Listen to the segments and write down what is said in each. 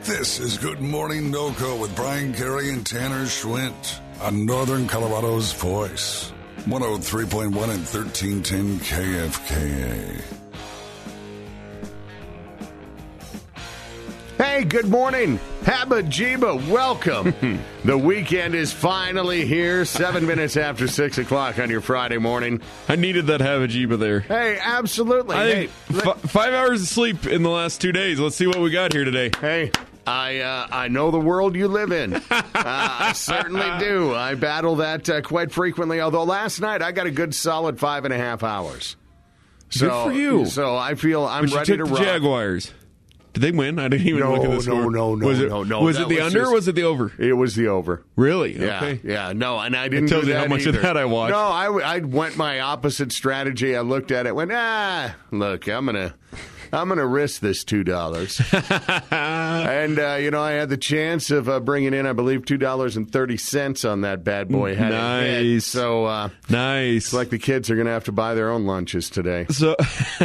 This is Good Morning NoCo with Brian Carey and Tanner Schwint on Northern Colorado's Voice. 103.1 and 1310 KFKA. Hey, good morning. Habajiba, welcome. The weekend is finally here, 7 minutes after 6 o'clock on your Friday morning. I needed that Habajiba there. Hey, absolutely. I think 5 hours of sleep in the last 2 days. Let's see what we got here today. Hey, I know the world you live in. I certainly do. I battle that quite frequently, although last night I got a good solid 5.5 hours. Good for you. So I feel I'm But ready you to took rock. the Jaguars. Did they win? I didn't even look at the score. No. Was it the under or was it the over? It was the over. Really? Yeah, okay. yeah. No, and I didn't It tells do you that how much either. of that I watched. No, I went my opposite strategy. I looked at it, went, look, I'm gonna risk this $2. And I had the chance of bringing in, I believe, $2.30 on that bad boy. Nice. So Nice. it's like the kids are gonna have to buy their own lunches today. So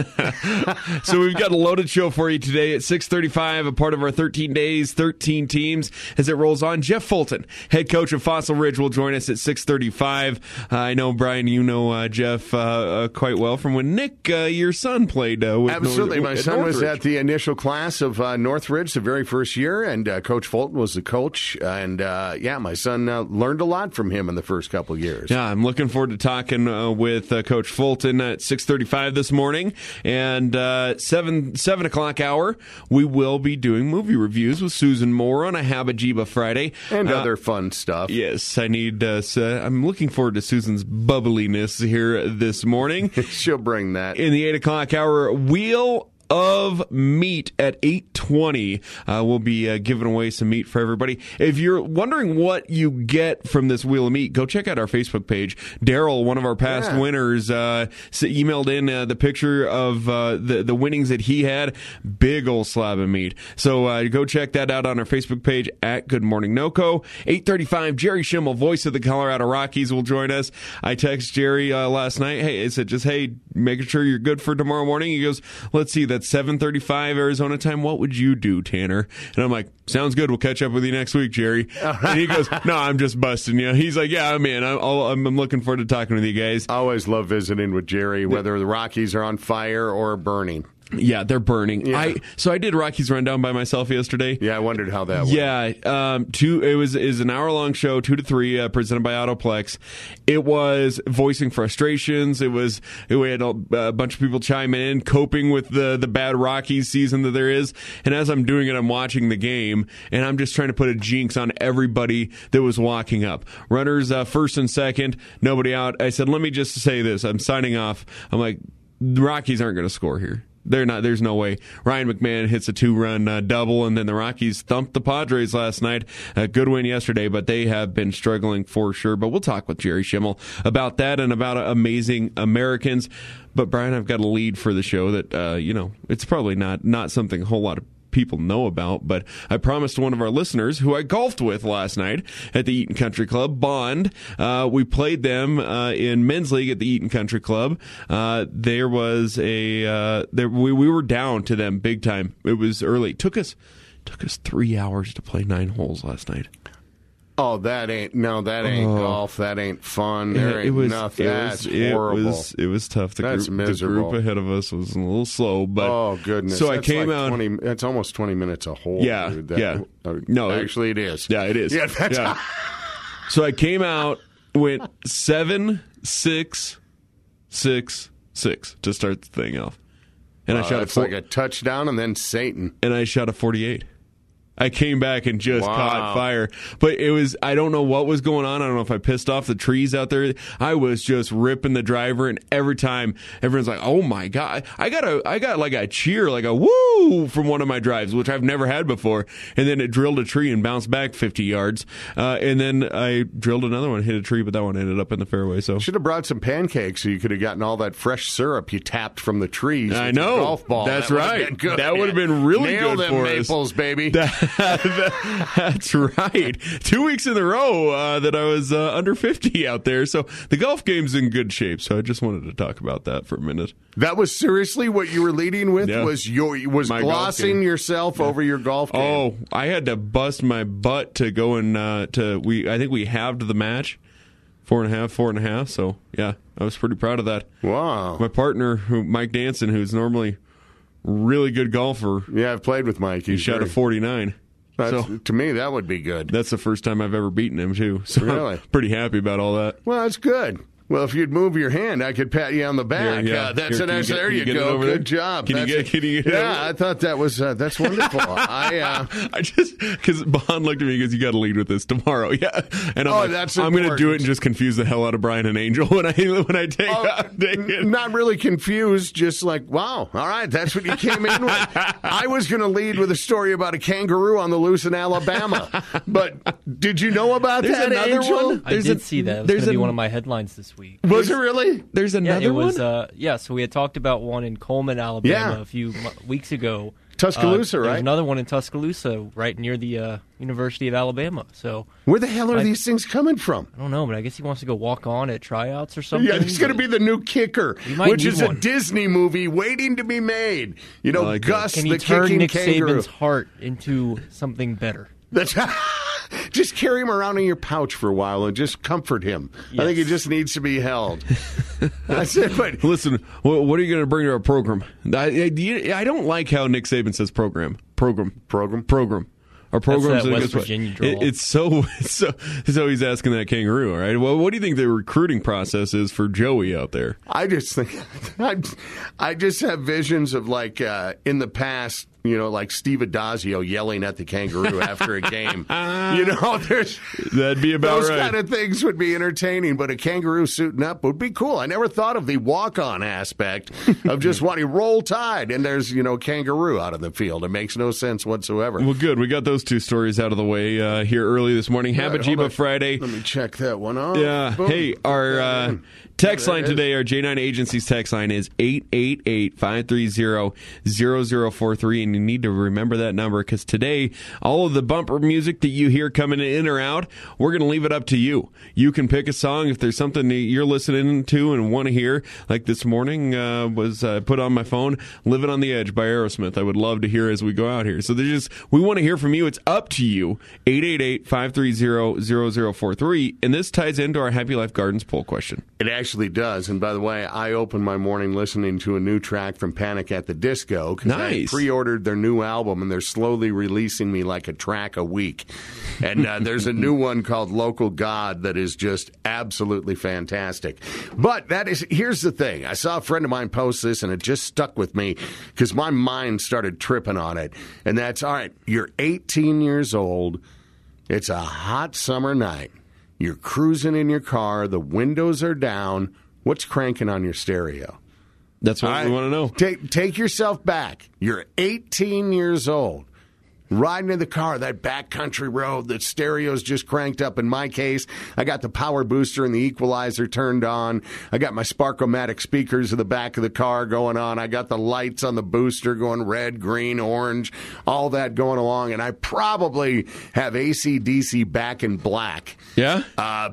we've got a loaded show for you today at 6:35, a part of our 13 days, 13 teams as it rolls on. Jeff Fulton, head coach of Fossil Ridge, will join us at 6:35. I know, Brian, you know Jeff quite well from when Nick, your son, played with Absolutely. My son was Northridge. at the initial class of Northridge the very first year, and Coach Fulton was the coach. And, my son learned a lot from him in the first couple of years. Yeah, I'm looking forward to talking with Coach Fulton at 6:35 this morning. And 7 o'clock hour, we will be doing movie reviews with Susan Moore on a Habajiba Friday. And other fun stuff. Yes, I need. I'm looking forward to Susan's bubbliness here this morning. She'll bring that. In the 8 o'clock hour, Wheel of Meat at 8:20. We'll be giving away some meat for everybody. If you're wondering what you get from this Wheel of Meat, go check out our Facebook page. Daryl, one of our past winners, emailed in the picture of the winnings that he had. Big old slab of meat. So go check that out on our Facebook page at Good Morning NoCo. 8:35, Jerry Schimmel, voice of the Colorado Rockies, will join us. I texted Jerry last night. I said, making sure you're good for tomorrow morning. He goes, let's see, that's 7:35 Arizona time. What would you do, Tanner? And I'm like, sounds good. We'll catch up with you next week, Jerry. And he goes, no, I'm just busting you. He's like, yeah, man, I'm looking forward to talking with you guys. I always love visiting with Jerry, whether the Rockies are on fire or burning. Yeah, they're burning. Yeah. So I did Rockies Rundown by myself yesterday. Yeah, I wondered how that went. Yeah, it was an hour-long show, 2 to 3, presented by Autoplex. It was voicing frustrations. We had a bunch of people chime in, coping with the bad Rockies season that there is. And as I'm doing it, I'm watching the game, and I'm just trying to put a jinx on everybody that was walking up. Runners first and second, nobody out. I said, let me just say this. I'm signing off. I'm like, the Rockies aren't going to score here. They're not. There's no way. Ryan McMahon hits a 2-run double, and then the Rockies thumped the Padres last night. A good win yesterday, but they have been struggling for sure. But we'll talk with Jerry Schimmel about that and about Amazing Americans. But, Brian, I've got a lead for the show that, it's probably not something a whole lot of people know about, but I promised one of our listeners who I golfed with last night at the Eaton Country Club, Bond. We played them in men's league at the Eaton Country Club. We were down to them big time. It was early. It took us 3 hours to play 9 holes last night. Oh, that ain't golf. That ain't fun. There ain't nothing. That's horrible. It was tough. That's miserable. The group ahead of us was a little slow, but oh goodness. So that's I came out. That's almost 20 minutes a hole. Yeah, dude. No, actually, it is. Yeah, it is. Yeah. So I came out, went 7, 6, 6, 6 to start the thing off, and I shot like a touchdown, and then Satan. And I shot a 48. I came back and just caught fire. But I don't know what was going on. I don't know if I pissed off the trees out there. I was just ripping the driver, and every time everyone's like, oh my God. I got like a cheer, like a woo from one of my drives, which I've never had before. And then it drilled a tree and bounced back 50 yards. And then I drilled another one, hit a tree, but that one ended up in the fairway. So should have brought some pancakes so you could have gotten all that fresh syrup you tapped from the trees. I know. Golf ball. That's right. That would have been really Nail good them for maples, us. baby. That's right. 2 weeks in a row that I was under 50 out there. So the golf game's in good shape. So I just wanted to talk about that for a minute. That was seriously what you were leading with? Yeah. Was My glossing yourself over your golf game? Oh, I had to bust my butt to go and I think we halved the match. 4.5. So, yeah, I was pretty proud of that. Wow. My partner, Mike Danson, who's normally a really good golfer, Yeah, I've played with Mike. he shot a 49. So To me, that would be good. that's the first time I've ever beaten him, too. So Really? I'm pretty happy about all that. Well, that's good. Well, if you'd move your hand, I could pat you on the back. Here, yeah. That's Here, a nice. can There you you get it go. over there? Good job. Can you get it over Yeah, there? I thought that was that's wonderful. I just because Bond looked at me because you got to lead with this tomorrow, yeah. And I'm like, that's I'm going to do important. it and just confuse the hell out of Brian and Angel when I take it. Not really confused, just like, wow, all right, that's what you came in with. I was going to lead with a story about a kangaroo on the loose in Alabama, but did you know about There's that, another Angel? one? I did see that. It was going to be one of my headlines this week. Was it really? There's Yeah, another it was. one. So we had talked about one in Coleman, Alabama, Yeah. a few weeks ago. Tuscaloosa, right? There's another one in Tuscaloosa, right near the University of Alabama. So Where the hell are these things coming from? I don't know, but I guess he wants to go walk on at tryouts or something. Yeah, he's going to be the new kicker, might which need is a one. Disney movie waiting to be made. You know, like Gus, Can the he turn kicking Nick kangaroo. Saban's heart into something better? That's just carry him around in your pouch for a while and just comfort him. I think he Yes. just needs to be held. That's it. But Listen, what are you going to bring to our program? I don't like how Nick Saban says program. Our program's that in a West good spot. Virginia drawl. It's so he's asking that kangaroo, all right? Well, what do you think the recruiting process is for Joey out there? I just think I just have visions of like in the past, you know, like Steve Adazio yelling at the kangaroo after a game. You know, That'd be about those right. kind of things would be entertaining, but a kangaroo suiting up would be cool. I never thought of the walk-on aspect of just wanting to roll tide, and there's, you know, kangaroo out in the field. It makes no sense whatsoever. Well, good. We got those two stories out of the way here early this morning. Right, hold Habajiba on. Friday. Let me check that one off. Yeah. Boom. Hey, our text There it line is. today, our J9 Agency's text line is 888-530-0043, and you need to remember that number because today, all of the bumper music that you hear coming in or out, we're going to leave it up to you. You can pick a song if there's something that you're listening to and want to hear. Like this morning was put on my phone, "Living on the Edge" by Aerosmith. I would love to hear as we go out here. So we want to hear from you. It's up to you. 888-530-0043, and this ties into our Happy Life Gardens poll question. It actually does. And by the way, I opened my morning listening to a new track from Panic at the Disco because I Nice. pre-ordered their new album, and they're slowly releasing me like a track a week. And there's a new one called Local God that is just absolutely fantastic. But here's the thing. I saw a friend of mine post this, and it just stuck with me because my mind started tripping on it. And that's, all right, you're 18 years old. It's a hot summer night. You're cruising in your car. The windows are down. What's cranking on your stereo? That's what All we right, want to know. Take yourself back. You're 18 years old. Riding in the car, that backcountry road, the stereo's just cranked up. In my case, I got the power booster and the equalizer turned on. I got my Sparkomatic speakers in the back of the car going on. I got the lights on the booster going red, green, orange, all that going along. And I probably have AC/DC Back in Black. Yeah?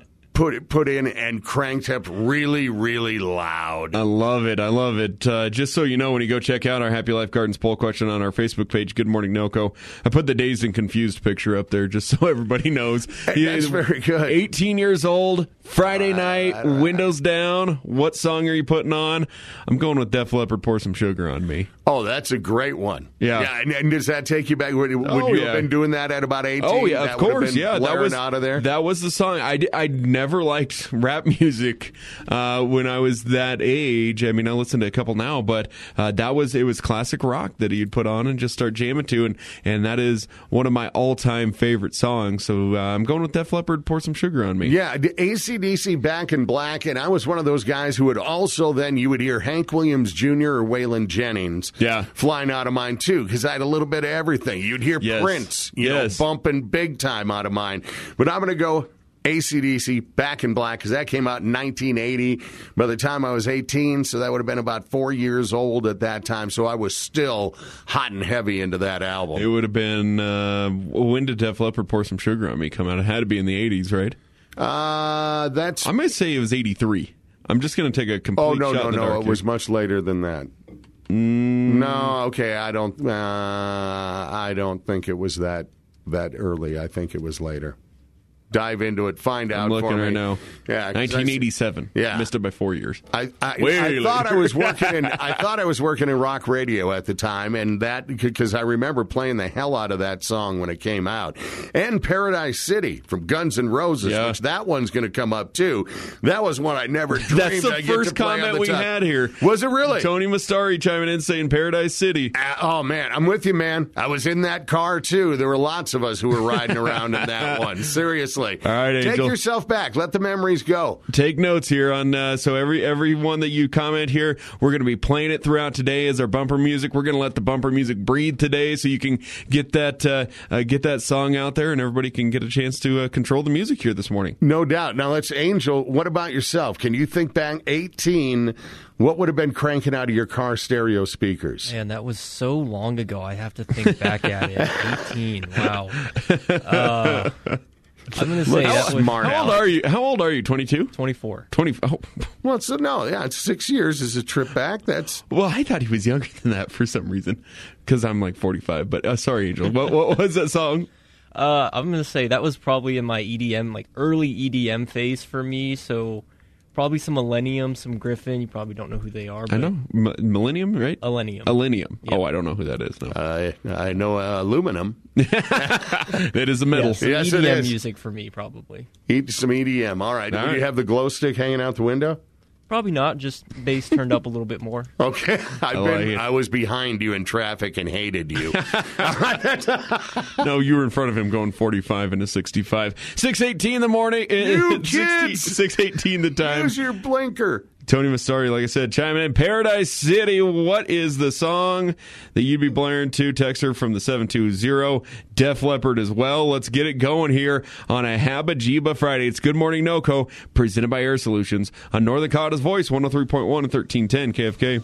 Put in and cranked up really, really loud. I love it. I love it. Just so you know, when you go check out our Happy Life Gardens poll question on our Facebook page, Good Morning NoCo, I put the Dazed and Confused picture up there just so everybody knows. That's very good. 18 years old, Friday night, windows down. What song are you putting on? I'm going with Def Leppard, Pour Some Sugar on Me. Oh, that's a great one. Yeah. And does that take you back? Would you have been doing that at about 18? Oh, yeah, That of would have course. been Yeah, blaring out of there? That was the song. I never liked rap music when I was that age. I mean, I listen to a couple now, but it was classic rock that he'd put on and just start jamming to, and that is one of my all-time favorite songs. So I'm going with Def Leppard, Pour Some Sugar on Me. Yeah, AC/DC Back in Black, and I was one of those guys who would also then, you would hear Hank Williams Jr. or Waylon Jennings flying out of mine too, because I had a little bit of everything. You'd hear Yes. Prince, Yes. bumping big time out of mine. But I'm going to go AC/DC, Back in Black, because that came out in 1980. By the time I was 18, so that would have been about 4 years old at that time. So I was still hot and heavy into that album. It would have been, when did Def Leppard Pour Some Sugar on Me come out? It had to be in the 80s, right? That's. I might say it was 83. I'm just going to take a complete shot in the dark it here. was much later than that. No, okay, I don't think it was that early. I think it was later. Dive into it, find out. I'm looking for me right now. Yeah, 1987. Yeah, missed it by 4 years. I thought I was working in. I thought I was working in rock radio at the time, and that because I remember playing the hell out of that song when it came out. And Paradise City from Guns N' Roses, which that one's going to come up too. That was one I never dreamed. That's the I'd get first to play comment on the we top. had here. Was it really? Tony Mastari chiming in saying Paradise City. Oh man, I'm with you, man. I was in that car too. There were lots of us who were riding around in that one. Seriously. All right, Angel. Take yourself back. Let the memories go. Take notes here on so every one that you comment here, we're going to be playing it throughout today as our bumper music. We're going to let the bumper music breathe today, so you can get that song out there, and everybody can get a chance to control the music here this morning. No doubt. Now let's, Angel. What about yourself? Can you think back 18? What would have been cranking out of your car stereo speakers? Man, that was so long ago. I have to think back at it. 18. Wow. I'm going to say that was smart. How old are you? 22? 24. 20. Oh. Well, so no, yeah, it's 6 years is a trip back. That's Well, I thought he was younger than that for some reason, because I'm like 45. But sorry, Angel. What was that song? I'm going to say that was probably in my EDM, like early EDM phase for me. So probably some Millennium, some Griffin. You probably don't know who they are. But I know. Millennium, right? Millennium. Millennium. Yep. Oh, I don't know who that is. No. I know aluminum. It is a metal. Some Yes, it EDM is. music for me, probably. Eat some EDM. All right. All Would right. you have the glow stick hanging out the window? Probably not. Just bass turned up a little bit more. Okay. like it. I was behind you in traffic and hated you. No, you were in front of him going 45 into 65. 6:18 in the morning. You kids! 6:18 the time. Use your blinker. Tony Mastari, like I said, chiming in. Paradise City, what is the song that you'd be blaring to? Texter from the 720. Def Leppard as well. Let's get it going here on a Habba Jiba Friday. It's Good Morning NoCo, presented by Air Solutions on Northern Colorada's Voice, 103.1 and 1310 KFK.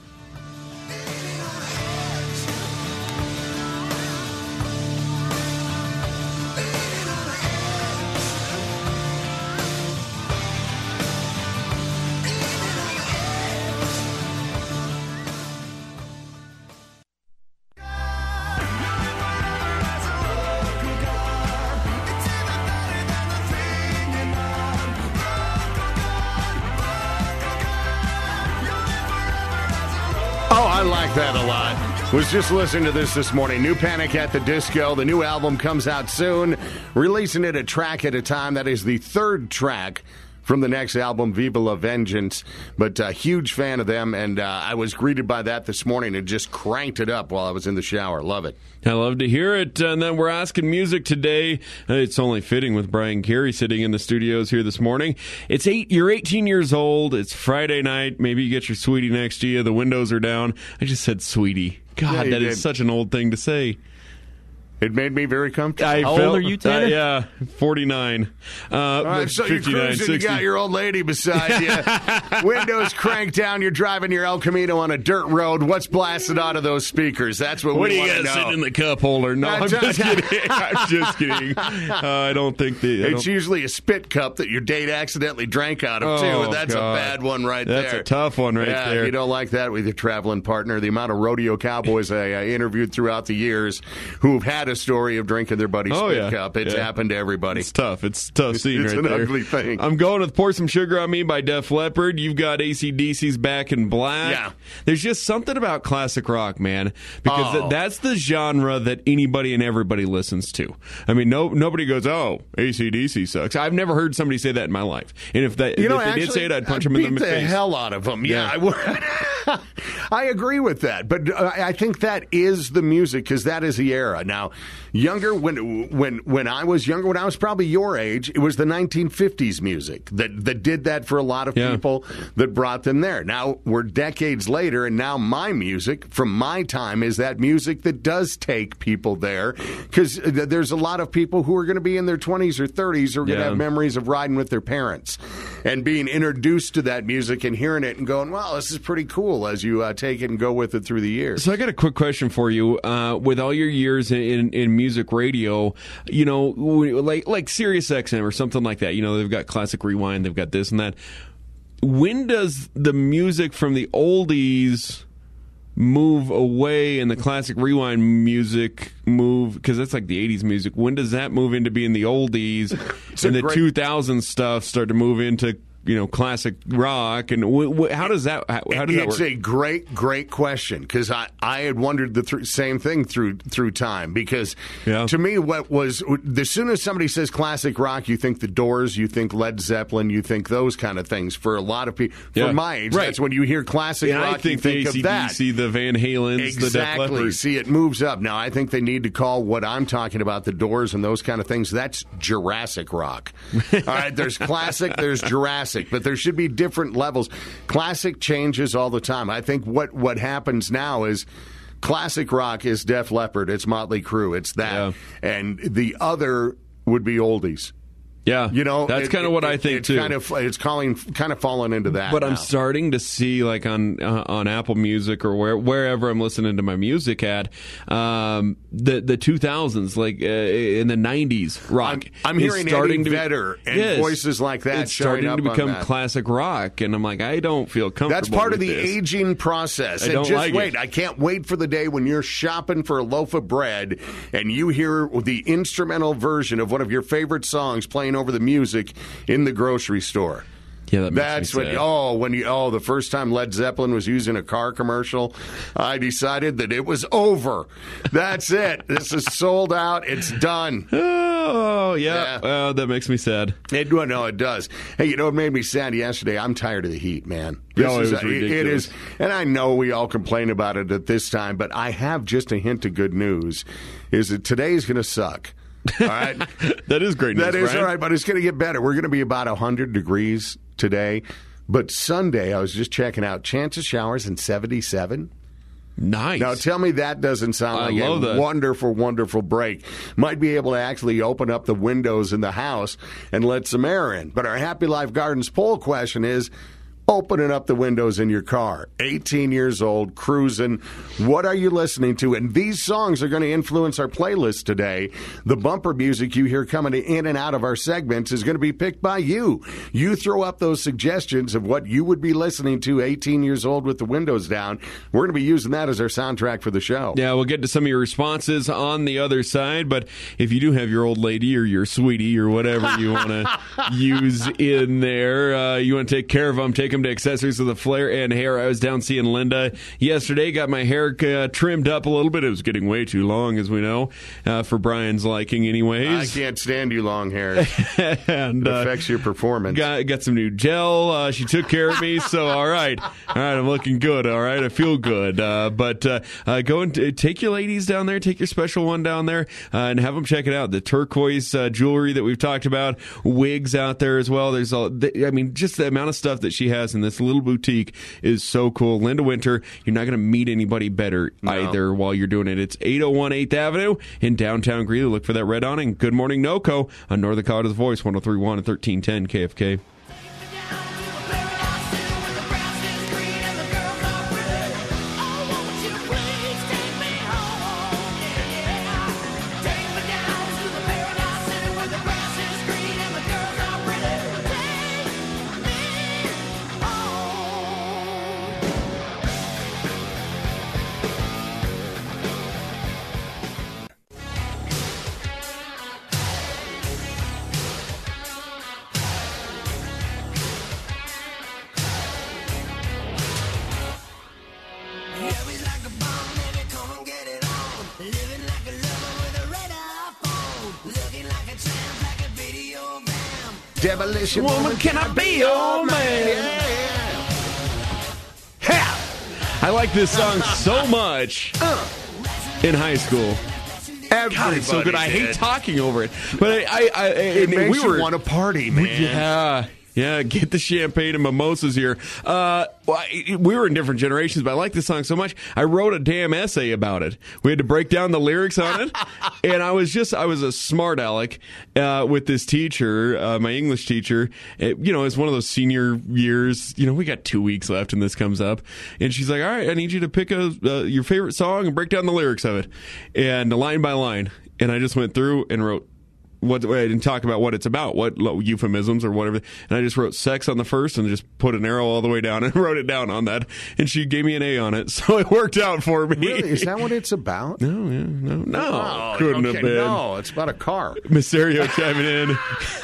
Oh, I like that a lot. Was just listening to this morning. New Panic at the Disco. The new album comes out soon. Releasing it a track at a time. That is the third track from the next album, Viva La Vengeance. But a huge fan of them, and I was greeted by that this morning and just cranked it up while I was in the shower. Love it. I love to hear it. And then we're asking music today. It's only fitting with Brian Carey sitting in the studios here this morning. You're 18 years old. It's Friday night. Maybe you get your sweetie next to you. The windows are down. I just said sweetie. God, Yeah, that is such an old thing to say. It made me very comfortable. How old are you, Tanner? Yeah, 49. All right, so you're 59, cruising, 60. you got your old lady beside you. Windows cranked down, you're driving your El Camino on a dirt road. What's blasted out of those speakers? That's what What do we you want to got know. sitting in the cup holder? No, I'm just kidding. I'm just kidding. I don't think It's usually a spit cup that your date accidentally drank out of, too. Oh, And that's God. a bad one right there. That's a tough one right Yeah, there. you don't like that with your traveling partner. The amount of rodeo cowboys I interviewed throughout the years who've had a story of drinking their buddy's spit cup. It's happened to everybody. It's tough. It's a tough scene It's right an there. ugly thing. I'm going with Pour Some Sugar on Me by Def Leppard. You've got AC/DC's Back in Black. Yeah. There's just something about classic rock, man, because Oh. that's the genre that anybody and everybody listens to. I mean, nobody goes, oh, AC/DC sucks. I've never heard somebody say that in my life. And if they did say it, I'd punch them in the beat the face. hell out of them. Yeah, Yeah. I would. I agree with that, but I think that is the music because that is the era. Now, younger when I was younger, when I was probably your age, it was the 1950s music that did that for a lot of people that brought them there. Now we're decades later, and now my music from my time is that music that does take people there because there's a lot of people who are going to be in their 20s or 30s who are going to have memories of riding with their parents and being introduced to that music and hearing it and going, "Wow, this is pretty cool," as you take it and go with it through the years. So I got a quick question for you. With all your years in music radio, you know, like Sirius XM or something like that, you know, they've got Classic Rewind, they've got this and that. When does the music from the oldies move away and the Classic Rewind music move, because that's like the 80s music, when does that move into being the oldies and the 2000s stuff start to move into, you know, classic rock? And how does that work? It's a great question because I had wondered the same thing through time because to me, what was as soon as somebody says classic rock, you think the Doors, you think Led Zeppelin, you think those kind of things. For a lot of people, for my age, that's when you hear classic rock, I think you think the of that. the Van Halens, the Def Leppard. See, it moves up. Now, I think they need to call what I'm talking about, the Doors and those kind of things, that's Jurassic rock. All right, there's classic, there's Jurassic. But there should be different levels. Classic changes all the time. I think what happens now is classic rock is Def Leppard, it's Motley Crue, it's that. And the other would be oldies. Yeah, you know, that's kind of what I think too. It's kind of falling into that. But now. I'm starting to see, like on Apple Music or wherever I'm listening to my music at, the 2000s, like in the 90s rock. I'm hearing Eddie Vedder and voices like that. It's starting to become classic rock, and I'm like, I don't feel comfortable. That's part of the this. aging process. I don't like wait. it. I can't wait for the day when you're shopping for a loaf of bread and you hear the instrumental version of one of your favorite songs playing over the music in the grocery store. Yeah, that's when the first time Led Zeppelin was using a car commercial, I decided that it was over. That's it. This is sold out. It's done. Oh, yeah. Oh, that makes me sad. It does. Hey, you know what made me sad yesterday? I'm tired of the heat, man. It was ridiculous. It is, and I know we all complain about it at this time, but I have just a hint of good news, is that today's going to suck. All right. That is great news, That is Brian. all right, but it's going to get better. We're going to be about 100 degrees today. But Sunday, I was just checking out, chance of showers in 77. Nice. Now, tell me that doesn't sound like a wonderful, wonderful break. Might be able to actually open up the windows in the house and let some air in. But our Happy Life Gardens poll question is, opening up the windows in your car. 18 years old, cruising. What are you listening to? And these songs are going to influence our playlist today. The bumper music you hear coming in and out of our segments is going to be picked by you. You throw up those suggestions of what you would be listening to 18 years old with the windows down. We're going to be using that as our soundtrack for the show. Yeah, we'll get to some of your responses on the other side, but if you do have your old lady or your sweetie or whatever you want to use in there, you want to take care of them, take them to Accessories with a Flair and Hair. I was down seeing Linda yesterday, got my hair trimmed up a little bit. It was getting way too long, as we know, for Brian's liking anyways. I can't stand you long hair. And it affects your performance. Got some new gel. She took care of me, so all right, I'm looking good, all right, I feel good. But go and take your ladies down there, take your special one down there, and have them check it out. The turquoise jewelry that we've talked about, wigs out there as well. There's just the amount of stuff that she has in this little boutique is so cool. Linda Winter, you're not going to meet anybody better either while you're doing it. It's 801 8th Avenue in downtown Greeley. Look for that red awning. Good Morning NoCo on Northern Colorado's Voice, 103.1 and 1310 KFK. Demolition Woman, can I be your man? Yeah. I like this song so much in high school. God, it's so good. I hate talking over it, but it makes you want to party, man. Yeah, get the champagne and mimosas here. We were in different generations, but I like this song so much. I wrote a damn essay about it. We had to break down the lyrics on it, and I was a smart aleck with this teacher, my English teacher. It's one of those senior years. We got 2 weeks left, and this comes up, and she's like, "All right, I need you to pick your favorite song and break down the lyrics of it, and line by line." And I just went through and wrote. I didn't talk about what it's about, what euphemisms or whatever. And I just wrote sex on the first and just put an arrow all the way down and wrote it down on that. And she gave me an A on it. So it worked out for me. Really? Is that what it's about? No. Couldn't have been. No, it's about a car. Mysterio chiming in.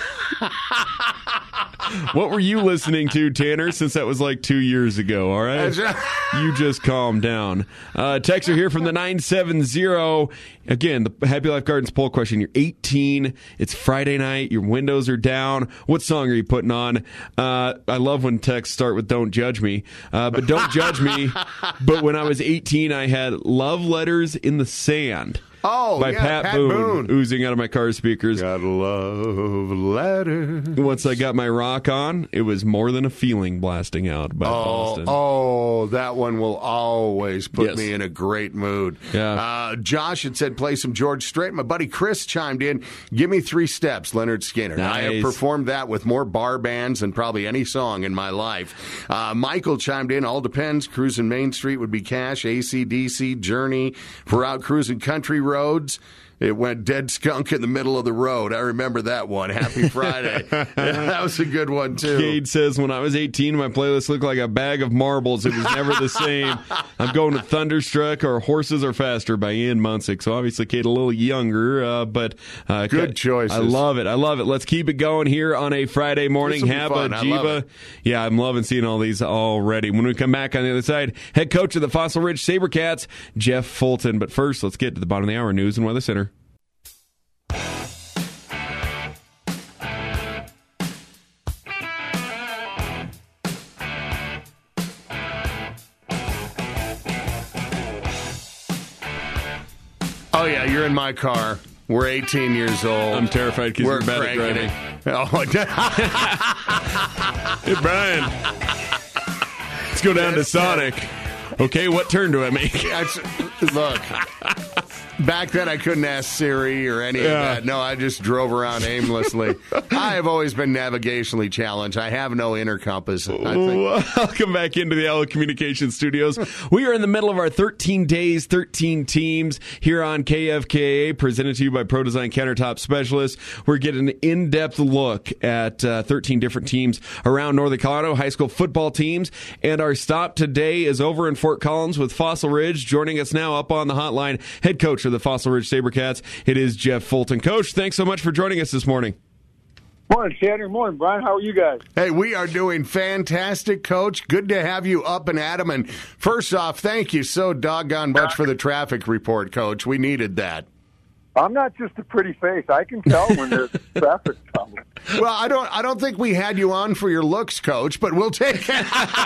What were you listening to, Tanner, since that was like 2 years ago, all right? You just calm down. Texter here from the 970. Again, the Happy Life Gardens poll question. You're 18. It's Friday night. Your windows are down. What song are you putting on? I love when texts start with "Don't judge me," but don't judge me. But when I was 18, I had "Love Letters in the Sand." By Pat Boone, oozing out of my car speakers. Got a love letter. Once I got my rock on, it was "More Than a Feeling" blasting out by Boston. Oh, that one will always put me in a great mood. Yeah. Josh had said play some George Strait. My buddy Chris chimed in, "Give me 3 Steps," Leonard Skinner. Nice. I have performed that with more bar bands than probably any song in my life. Michael chimed in, "All Depends," Cruising Main Street would be Cash, AC/DC, Journey, for out cruising country roads. It went Dead Skunk in the middle of the road. I remember that one. Happy Friday. That was a good one, too. Cade says, when I was 18, my playlist looked like a bag of marbles. It was never the same. I'm going to Thunderstruck or Horses Are Faster by Ian Munsick. So obviously, Cade a little younger, but good choices. I love it. Let's keep it going here on a Friday morning. Habba, Jiva. Yeah, I'm loving seeing all these already. When we come back on the other side, head coach of the Fossil Ridge SaberCats, Jeff Fulton. But first, let's get to the bottom of the hour news and weather center. Oh, yeah, you're in my car. We're 18 years old. I'm terrified because you're bad at driving. Hey, Brian. Let's go down to Sonic. Okay, what turn do I make? Look, back then I couldn't ask Siri or any of that. No, I just drove around aimlessly. I have always been navigationally challenged. I have no inner compass. Welcome back into the Allo Communications Studios. We are in the middle of our 13 days, 13 teams here on KFKA, presented to you by Pro Design Countertop Specialists. We're getting an in-depth look at 13 different teams around Northern Colorado, high school football teams. And our stop today is over in Fort Collins with Fossil Ridge. Joining us now up on the hotline, head coach of the Fossil Ridge SaberCats. It is Jeff Fulton. Coach, thanks so much for joining us this morning. Morning, Tanner. Morning, Brian. How are you guys? Hey, we are doing fantastic, Coach. Good to have you up and at 'em. And first off, thank you so doggone much for the traffic report, Coach. We needed that. I'm not just a pretty face. I can tell when there's traffic problem. Well, I don't think we had you on for your looks, Coach, but we'll take it.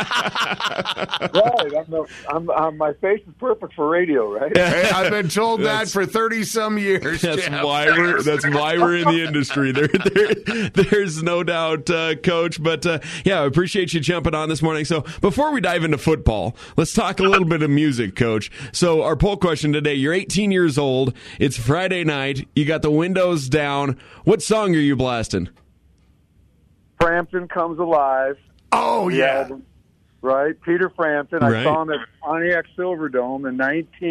Right. My face is perfect for radio, right? Hey, I've been told that for 30-some years. That's why we're in the industry. There's no doubt, Coach. But, I appreciate you jumping on this morning. So before we dive into football, let's talk a little bit of music, Coach. So our poll question today, you're 18 years old. It's Friday night. You got the windows down. What song are you blasting? Frampton Comes Alive. Oh, yeah. Album, right? Peter Frampton. Right. I saw him at Pontiac Silverdome in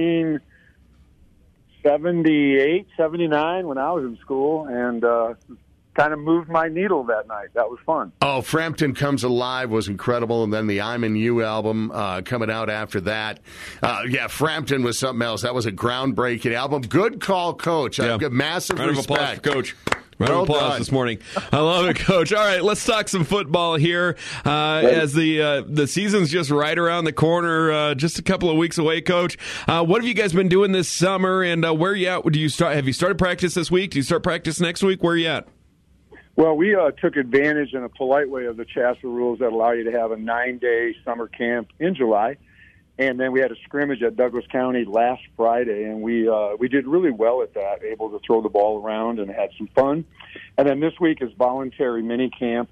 1978, 79 when I was in school, and kind of moved my needle that night. That was fun. Oh, Frampton Comes Alive was incredible, and then the I'm in You album coming out after that. Frampton was something else. That was a groundbreaking album. Good call, Coach. I've got massive round respect. Round of applause, Coach. Round of applause this morning. I love it, Coach. All right, let's talk some football here. As the season's just right around the corner, just a couple of weeks away, Coach. What have you guys been doing this summer, and where are you at? Have you started practice this week? Do you start practice next week? Where are you at? Well, we took advantage in a polite way of the CHSA rules that allow you to have a 9-day summer camp in July. And then we had a scrimmage at Douglas County last Friday, and we did really well at that, able to throw the ball around and had some fun. And then this week is voluntary mini camp,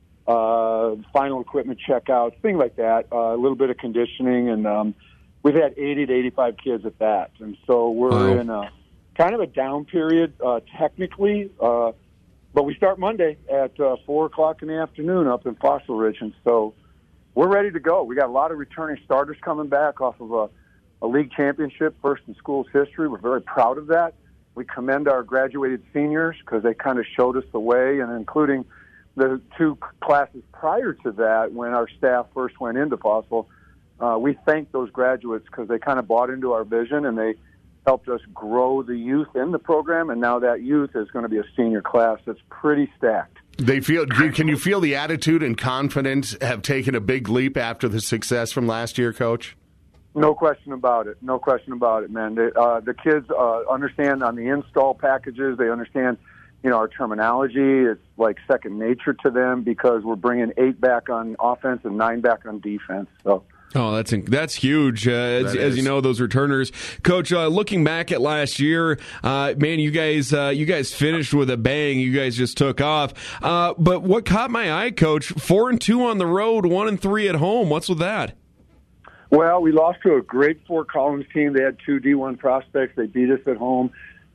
final equipment checkouts, things like that, a little bit of conditioning, and we've had 80 to 85 kids at that. And so we're in a kind of a down period technically, but we start Monday at 4 o'clock in the afternoon up in Fossil Ridge, and so we're ready to go. We got a lot of returning starters coming back off of a league championship, first in school's history. We're very proud of that. We commend our graduated seniors because they kind of showed us the way, and including the 2 classes prior to that when our staff first went into Fossil. We thank those graduates because they kind of bought into our vision, and they helped us grow the youth in the program, and now that youth is going to be a senior class that's pretty stacked. Can you feel the attitude and confidence have taken a big leap after the success from last year, Coach? No question about it. No question about it, man. The kids understand on the install packages. They understand, our terminology. It's like second nature to them because we're bringing 8 back on offense and 9 back on defense. So. Oh, that's huge. As you know, those returners, Coach. Looking back at last year, man, you guys finished with a bang. You guys just took off. But what caught my eye, Coach? 4-2 on the road, 1-3 at home. What's with that? Well, we lost to a great Fort Collins team. They had 2 D1 prospects. They beat us at home.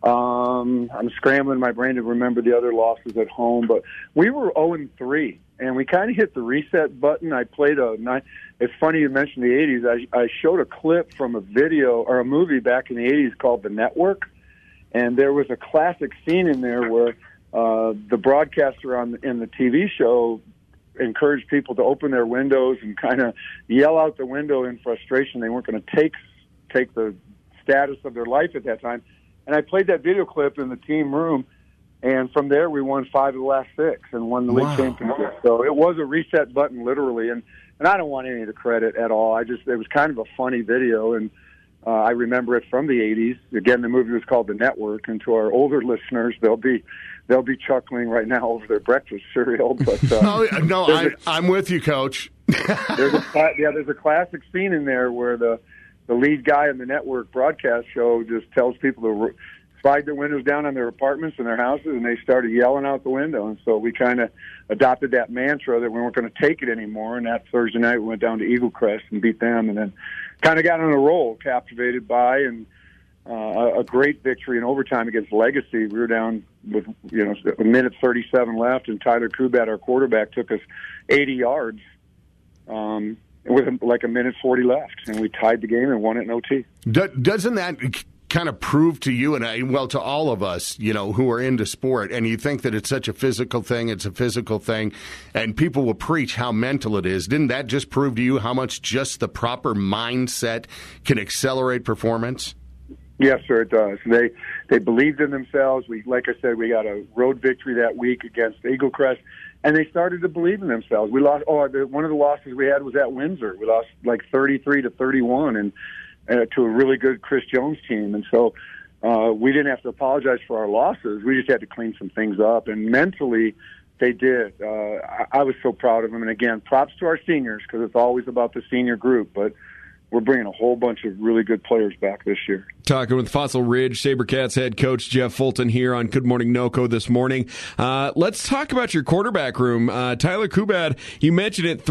I'm scrambling my brain to remember the other losses at home, but we were 0-3, and we kind of hit the reset button. I played It's funny you mentioned the 80s. I showed a clip from a video or a movie back in the 80s called The Network, and there was a classic scene in there where the broadcaster in the TV show encouraged people to open their windows and kind of yell out the window in frustration. They weren't going to take the status of their life at that time. And I played that video clip in the team room, and from there we won 5 of the last 6 and won the league championship. So it was a reset button, literally. And I don't want any of the credit at all. It was kind of a funny video, and I remember it from the 80s. Again, the movie was called The Network, and to our older listeners, they'll be chuckling right now over their breakfast cereal. But I'm with you, Coach. there's a classic scene in there where the lead guy in the network broadcast show just tells people to slide their windows down on their apartments and their houses, and they started yelling out the window. And so we kind of adopted that mantra that we weren't going to take it anymore. And that Thursday night we went down to Eagle Crest and beat them, and then kind of got on a roll, captivated by and a great victory in overtime against Legacy. We were down with a minute 37 left, and Tyler Kubat, our quarterback, took us 80 yards. With like a minute 40 left, and we tied the game and won it in OT. Doesn't that kind of prove to you and to all of us, who are into sport, and you think that it's such a physical thing, and people will preach how mental it is. Didn't that just prove to you how much just the proper mindset can accelerate performance? Yes, sir, it does. They believed in themselves. Like I said, we got a road victory that week against Eagle Crest, and they started to believe in themselves. We lost. One of the losses we had was at Windsor. We lost like 33-31, and to a really good Chris Jones team. And so we didn't have to apologize for our losses. We just had to clean some things up. And mentally, they did. I was so proud of them. And again, props to our seniors because it's always about the senior group, but we're bringing a whole bunch of really good players back this year. Talking with Fossil Ridge SaberCats head coach Jeff Fulton here on Good Morning NoCo this morning. Let's talk about your quarterback room. Tyler Kubat, you mentioned it,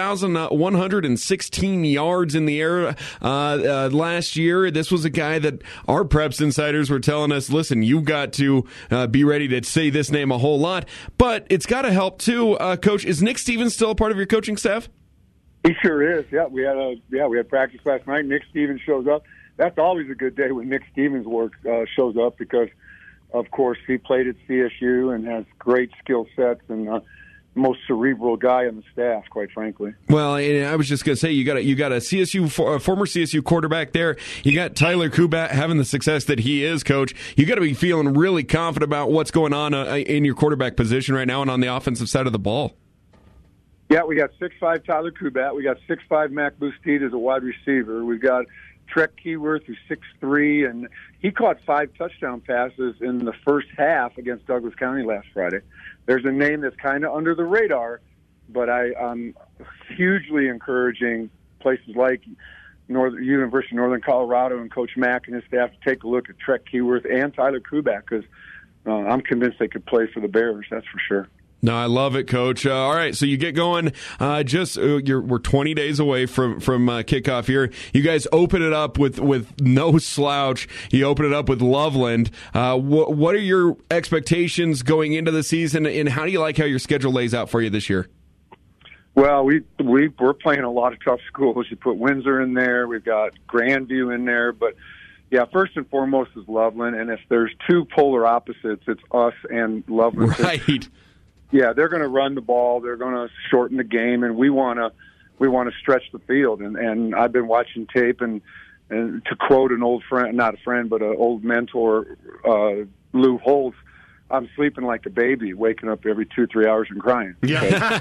3,116 yards in the air last year. This was a guy that our Preps insiders were telling us, listen, you got to be ready to say this name a whole lot. But it's got to help, too. Coach, is Nick Stevens still a part of your coaching staff? He sure is. Yeah, we had practice last night. Nick Stevens shows up. That's always a good day when Nick Stevens shows up because, of course, he played at CSU and has great skill sets and most cerebral guy on the staff, quite frankly. Well, I was just going to say you got a CSU former CSU quarterback there. You got Tyler Kubat having the success that he is, Coach. You got to be feeling really confident about what's going on in your quarterback position right now and on the offensive side of the ball. Yeah, we got 6'5" Tyler Kubat. We got 6'5" Mac Bustede as a wide receiver. We've got Trek Keyworth, who's 6'3", and he caught 5 touchdown passes in the first half against Douglas County last Friday. There's a name that's kind of under the radar, but I'm hugely encouraging places like University of Northern Colorado and Coach Mack and his staff to take a look at Trek Keyworth and Tyler Kuback, because I'm convinced they could play for the Bears. That's for sure. No, I love it, Coach. All right, so you get going. We're 20 days away from kickoff here. You guys open it up with no slouch. You open it up with Loveland. What are your expectations going into the season, and how do you like how your schedule lays out for you this year? Well, we're playing a lot of tough schools. You put Windsor in there. We've got Grandview in there, but yeah, first and foremost is Loveland. And if there's two polar opposites, it's us and Loveland. Right. Yeah, they're going to run the ball. They're going to shorten the game, and we want to stretch the field. And I've been watching tape, and to quote an old friend, not a friend, but an old mentor, Lou Holtz, I'm sleeping like a baby, waking up every 2-3 hours and crying. Yeah,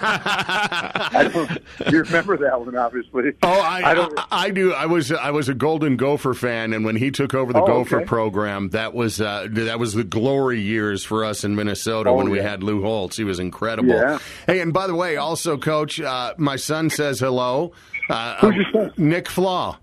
you remember that one, obviously. Oh, I do. I was a Golden Gopher fan, and when he took over the Gopher program, that was the glory years for us in Minnesota when we had Lou Holtz. He was incredible. Yeah. Hey, and by the way, also, Coach, my son says hello. Who's your son? Nick Flaw.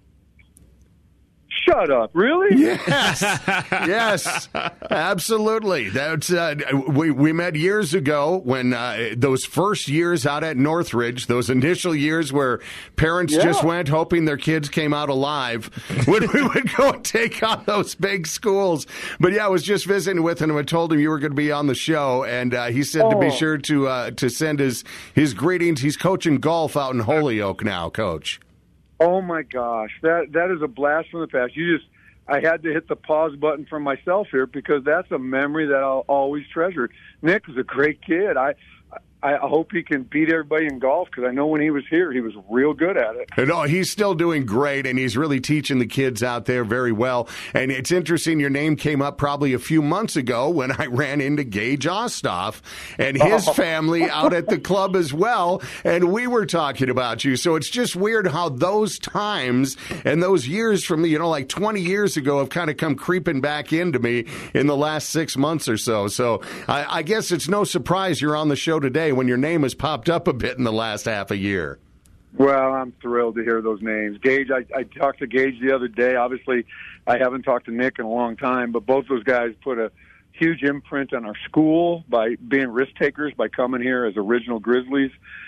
Shut up! Really? Yes, yes, absolutely. That's we met years ago when those first years out at Northridge, those initial years where parents just went hoping their kids came out alive, when we would go and take on those big schools. But yeah, I was just visiting with him and I told him you were going to be on the show, and he said to be sure to send his greetings. He's coaching golf out in Holyoke now, Coach. Oh my gosh, that is a blast from the past. I had to hit the pause button for myself here, because that's a memory that I'll always treasure. Nick is a great kid. I hope he can beat everybody in golf, because I know when he was here, he was real good at it. No, he's still doing great, and he's really teaching the kids out there very well. And it's interesting, your name came up probably a few months ago when I ran into Gage Ostoff and his family out at the club as well, and we were talking about you. So it's just weird how those times and those years from, like 20 years ago have kind of come creeping back into me in the last 6 months or so. So I guess it's no surprise you're on the show today when your name has popped up a bit in the last half a year. Well, I'm thrilled to hear those names. Gage, I talked to Gage the other day. Obviously, I haven't talked to Nick in a long time, but both those guys put a huge imprint on our school by being risk takers, by coming here as original Grizzlies,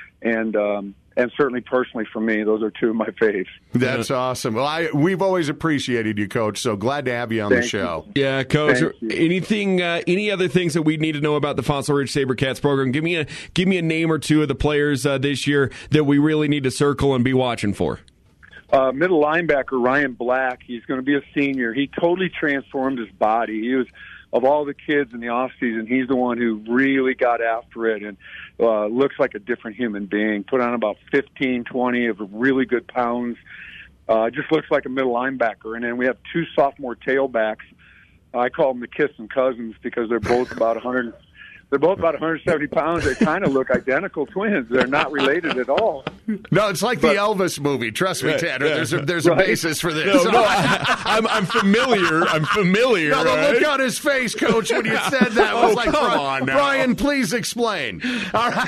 and certainly personally for me, those are two of my faves. That's awesome. Well, we've always appreciated you, Coach, so glad to have you on the show. Yeah, Coach. Any other things that we need to know about the Fossil Ridge SaberCats program? Give me a name or two of the players this year that we really need to circle and be watching for. Middle linebacker Ryan Black, he's going to be a senior. He totally transformed his body. He was, of all the kids in the offseason, he's the one who really got after it and looks like a different human being. Put on about 15, 20 of really good pounds. Just looks like a middle linebacker. And then we have two sophomore tailbacks. I call them the Kissing Cousins because they're both about 100. They're both about 170 pounds. They kind of look identical twins. They're not related at all. No, it's like the Elvis movie. Trust me, Tanner. There's a basis for this. No, I'm familiar. I'm familiar. No, the look on his face, Coach, when you said that was like, come on now. Brian, please explain. All right.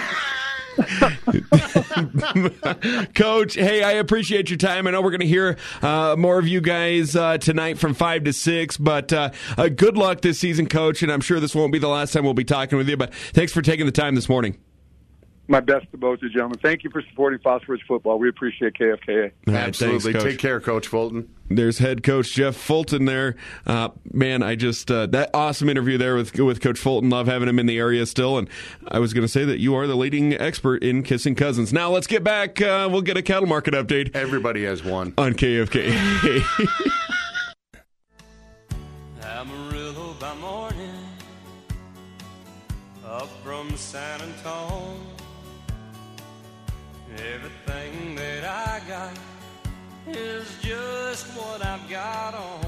Coach, hey, I appreciate your time. I know we're going to hear more of you guys tonight from 5 to 6, but good luck this season, Coach, and I'm sure this won't be the last time we'll be talking with you, but thanks for taking the time this morning. My best to both of you, gentlemen. Thank you for supporting Fossil Ridge football. We appreciate KFKA. Absolutely. Thanks, take care, Coach Fulton. There's head coach Jeff Fulton there. Man, I just that awesome interview there with Coach Fulton. Love having him in the area still. And I was going to say that you are the leading expert in kissing cousins. Now let's get back. We'll get a cattle market update. Everybody has one on KFK. Amarillo by morning, up from San Antonio. Everything that I got is just what I've got on.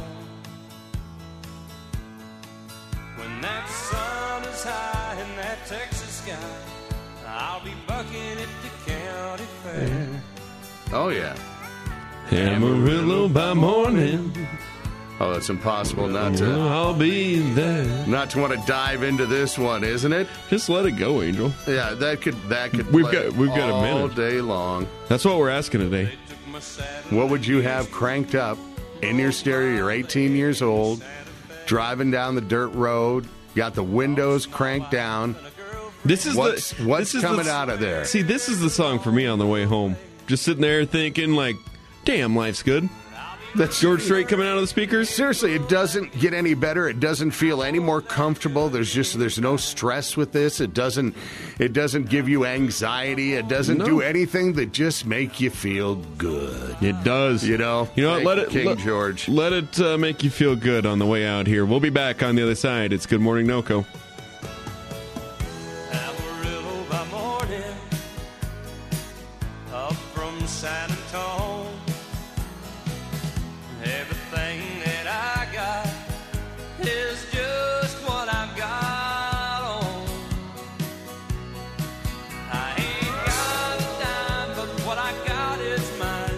When that sun is high in that Texas sky, I'll be bucking at the county fair. Oh, yeah. Amarillo by morning. Oh, it's impossible not to. I'll be there. Not to want to dive into this one, isn't it? Just let it go, Angel. Yeah, that could. We've got a minute all day long. That's what we're asking today. what would you have cranked up in your stereo? You're 18 years old, driving down the dirt road, got the windows cranked down. This is what's coming out of there? See, this is the song for me on the way home. Just sitting there thinking, like, damn, life's good. That's George Strait coming out of the speakers. Seriously, it doesn't get any better. It doesn't feel any more comfortable. There's no stress with this. It doesn't give you anxiety. It doesn't do anything that just make you feel good. It does. You know what? George. Let it make you feel good on the way out here. We'll be back on the other side. It's Good Morning NoCo. Amarillo by morning, up from San Antonio. Everything that I got is just what I've got on. I ain't got a dime, but what I got is mine.